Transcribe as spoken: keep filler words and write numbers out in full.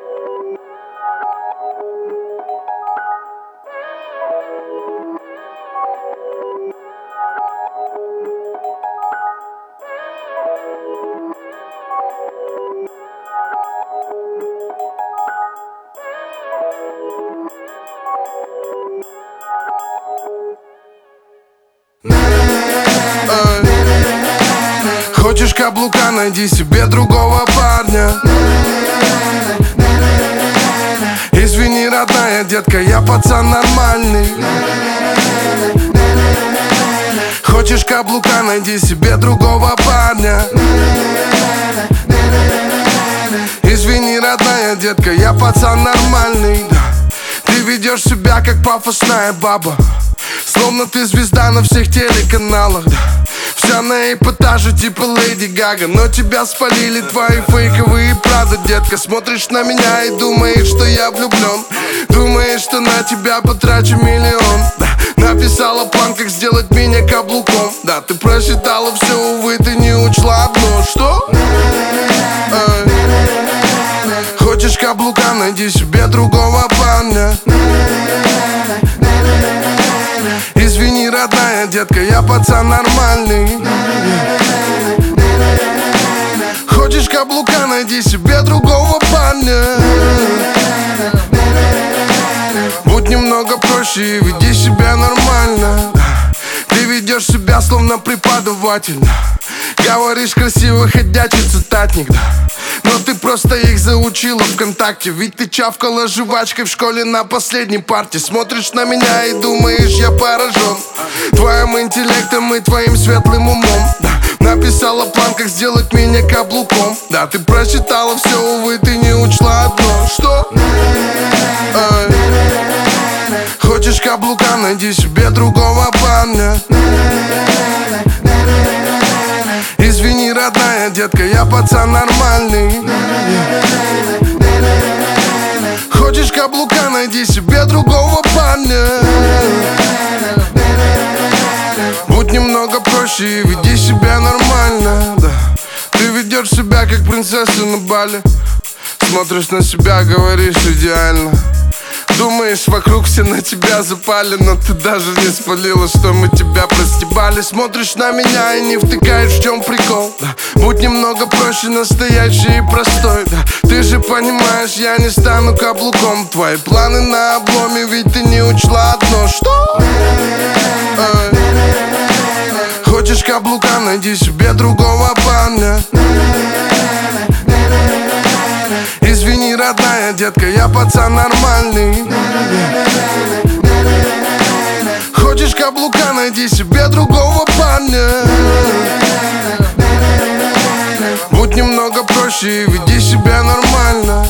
Хочешь каблука, найди себе другого парня. Извини, родная детка, я пацан нормальный. Хочешь каблука, найди себе другого парня. Извини, родная детка, я пацан нормальный. Ты ведешь себя как пафосная баба, словно ты звезда на всех телеканалах. Вся на эпатаже типа Леди Гага, но тебя спалили твои фейковые правда, детка. Смотришь на меня и думаешь, что я влюблен. Думаешь, что на тебя потрачу миллион. Да. Написала план, как сделать меня каблуком. Да, ты просчитала все, увы, ты не учла одно. Что? Эй. Хочешь каблука, найди себе другого парня. Извини, родная детка, я пацан нормальный. Хочешь каблука, найди себе другого парня. Будь немного проще и веди себя нормально. Ты ведешь себя словно преподаватель. Говоришь красиво, ходячий цитатник. Но ты просто их заучила ВКонтакте. Ведь ты чавкала жвачкой в школе на последней парте. Смотришь на меня и думаешь, я поражен твоим интеллектом и твоим светлым умом. Да. Написала план, как сделать меня каблуком. Да, ты прочитала все, увы, ты не учла одно. Что? Эй. Хочешь каблука, найди себе другого парня. Извини, родная детка, я пацан нормальный. Хочешь каблука, найди себе другого парня. Будь немного проще и веди себя нормально. Да. Ты ведешь себя как принцесса на бале. Смотришь на себя, говоришь идеально. Думаешь, вокруг все на тебя запали, но ты даже не спалила, что мы тебя простебали. Смотришь на меня и не втыкаешь, в чем прикол. Да. Будь немного проще, настоящий и простой. Да. Ты же понимаешь, я не стану каблуком. Твои планы на обломе, ведь ты не учла одно. Что? Эй. Хочешь каблука, найди себе другого парня. Извини, родная детка, я пацан нормальный. Хочешь каблука, найди себе другого парня. Будь немного проще и веди себя нормально.